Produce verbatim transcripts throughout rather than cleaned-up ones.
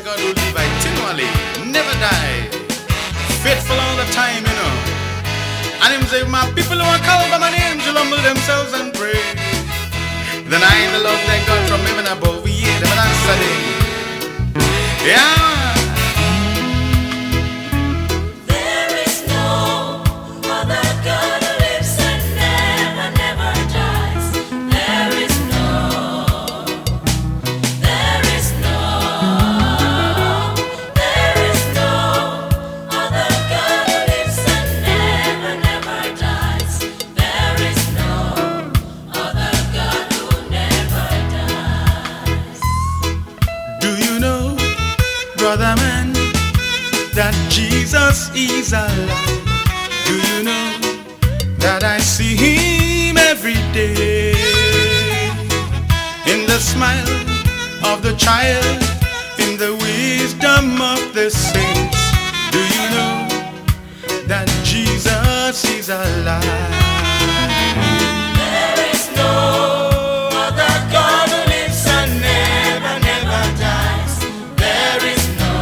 God who live continually, never die, faithful all the time, you know. And him say, my people who are called by my name shall humble themselves and pray. Then I, the Lord thy God from heaven above, we hear them and answer them. Yeah. Brother man, that Jesus is alive. Do you know that I see him every day? In the smile of the child, in the wisdom of the saints. Do you know that Jesus is alive? There is no other God who lives and never, never dies. There is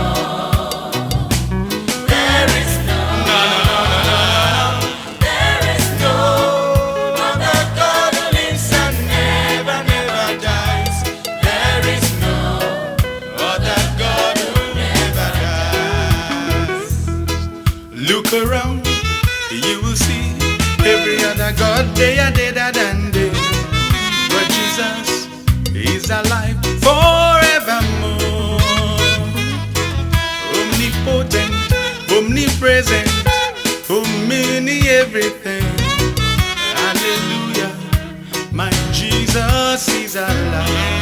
look around, you will see every other God they are deader than they. But Jesus is alive forevermore. Omnipotent, omnipresent, omni everything. Hallelujah, my Jesus is alive.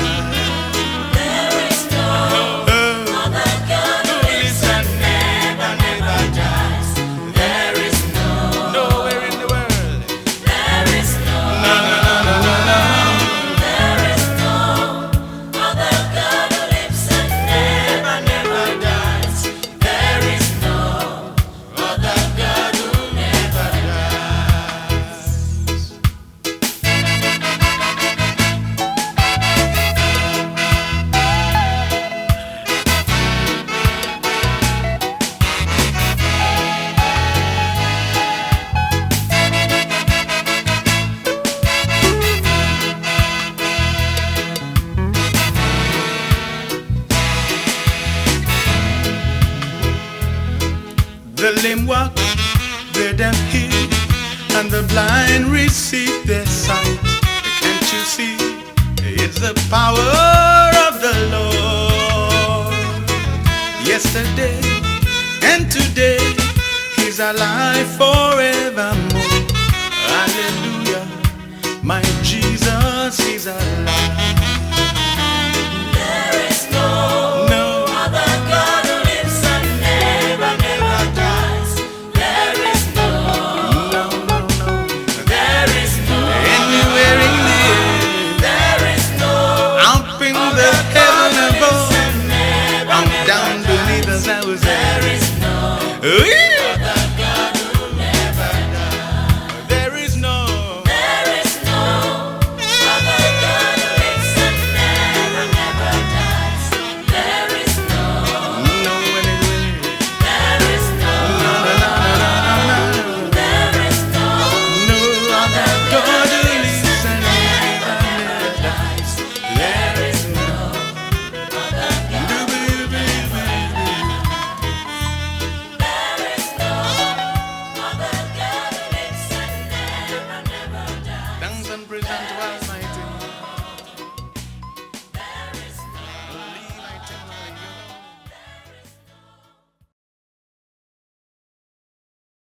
The lame walk, the deaf hear, and the blind receive their sight. Can't you see? It's the power of the Lord. Yesterday and today, He's alive forevermore. Hallelujah, my Jesus